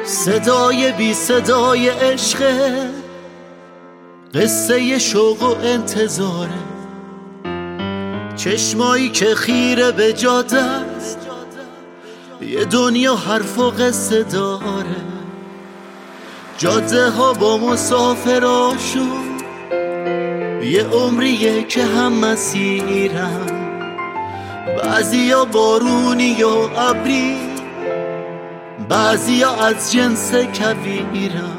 صدای بی صدای عشق، قصه شوق و انتظاره، چشمایی که خیره به جاده است، یه دنیا حرف و قصه داره. جاده ها با مسافراشون یه عمریه که هم مسیرن، بعضیا بارونی و ابری، بعضیا از جنس کویرن.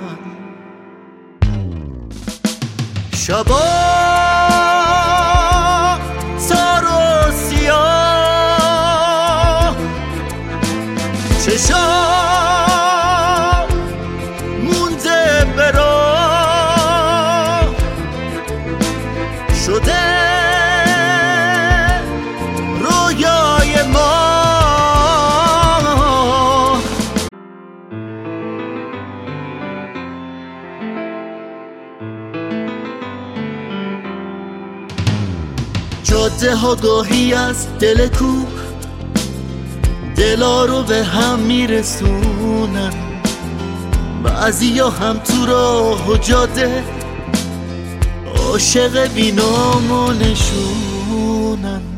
شبا تار و سیاه، چشام مونده به راه، شده رویای ما. جاده ها گاهی از دل کوه دلا رو به هم میرسونن، بعضیا هم تو راه و جاده عاشق بی نام و نشونن.